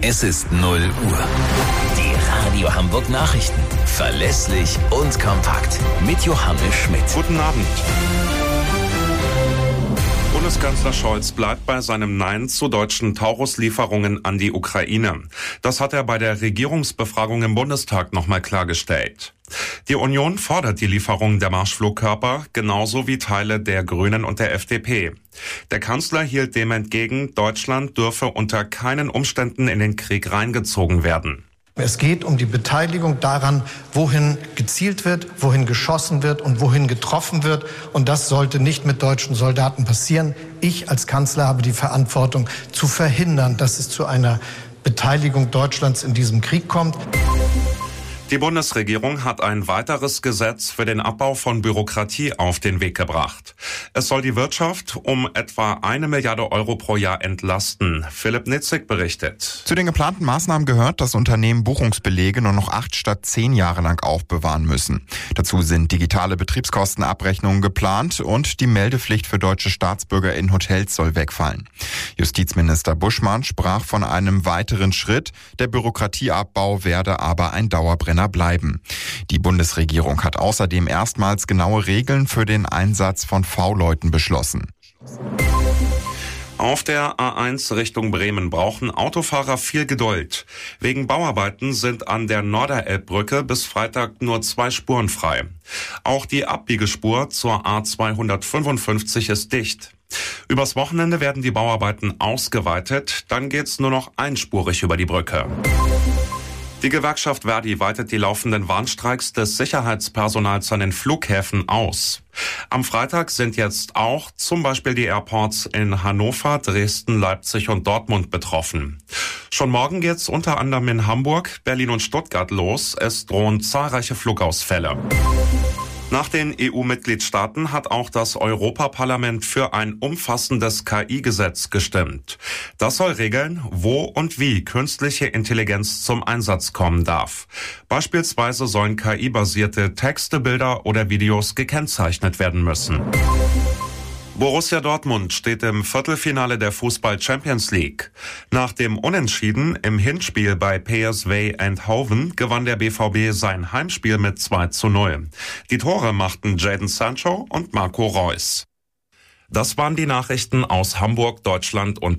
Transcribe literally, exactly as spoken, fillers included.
Es ist null Uhr. Die Radio Hamburg Nachrichten. Verlässlich und kompakt. Mit Johannes Schmidt. Guten Abend. Bundeskanzler Scholz bleibt bei seinem Nein zu deutschen Taurus-Lieferungen an die Ukraine. Das hat er bei der Regierungsbefragung im Bundestag nochmal klargestellt. Die Union fordert die Lieferung der Marschflugkörper, genauso wie Teile der Grünen und der F D P. Der Kanzler hielt dem entgegen, Deutschland dürfe unter keinen Umständen in den Krieg reingezogen werden. Es geht um die Beteiligung daran, wohin gezielt wird, wohin geschossen wird und wohin getroffen wird. Und das sollte nicht mit deutschen Soldaten passieren. Ich als Kanzler habe die Verantwortung zu verhindern, dass es zu einer Beteiligung Deutschlands in diesem Krieg kommt. Die Bundesregierung hat ein weiteres Gesetz für den Abbau von Bürokratie auf den Weg gebracht. Es soll die Wirtschaft um etwa eine Milliarde Euro pro Jahr entlasten. Philipp Nitzig berichtet. Zu den geplanten Maßnahmen gehört, dass Unternehmen Buchungsbelege nur noch acht statt zehn Jahre lang aufbewahren müssen. Dazu sind digitale Betriebskostenabrechnungen geplant und die Meldepflicht für deutsche Staatsbürger in Hotels soll wegfallen. Justizminister Buschmann sprach von einem weiteren Schritt. Der Bürokratieabbau werde aber ein Dauerbrenner bleiben. Die Bundesregierung hat außerdem erstmals genaue Regeln für den Einsatz von V-Leuten beschlossen. Auf der A eins Richtung Bremen brauchen Autofahrer viel Geduld. Wegen Bauarbeiten sind an der Norderelbbrücke bis Freitag nur zwei Spuren frei. Auch die Abbiegespur zur A zweihundertfünfundfünfzig ist dicht. Übers Wochenende werden die Bauarbeiten ausgeweitet, dann geht's nur noch einspurig über die Brücke. Die Gewerkschaft Verdi weitet die laufenden Warnstreiks des Sicherheitspersonals an den Flughäfen aus. Am Freitag sind jetzt auch zum Beispiel die Airports in Hannover, Dresden, Leipzig und Dortmund betroffen. Schon morgen geht's unter anderem in Hamburg, Berlin und Stuttgart los. Es drohen zahlreiche Flugausfälle. Nach den E U-Mitgliedstaaten hat auch das Europaparlament für ein umfassendes K I-Gesetz gestimmt. Das soll regeln, wo und wie künstliche Intelligenz zum Einsatz kommen darf. Beispielsweise sollen K I-basierte Texte, Bilder oder Videos gekennzeichnet werden müssen. Borussia Dortmund steht im Viertelfinale der Fußball-Champions League. Nach dem Unentschieden im Hinspiel bei P S V Eindhoven gewann der B V B sein Heimspiel mit zwei zu null. Die Tore machten Jadon Sancho und Marco Reus. Das waren die Nachrichten aus Hamburg, Deutschland und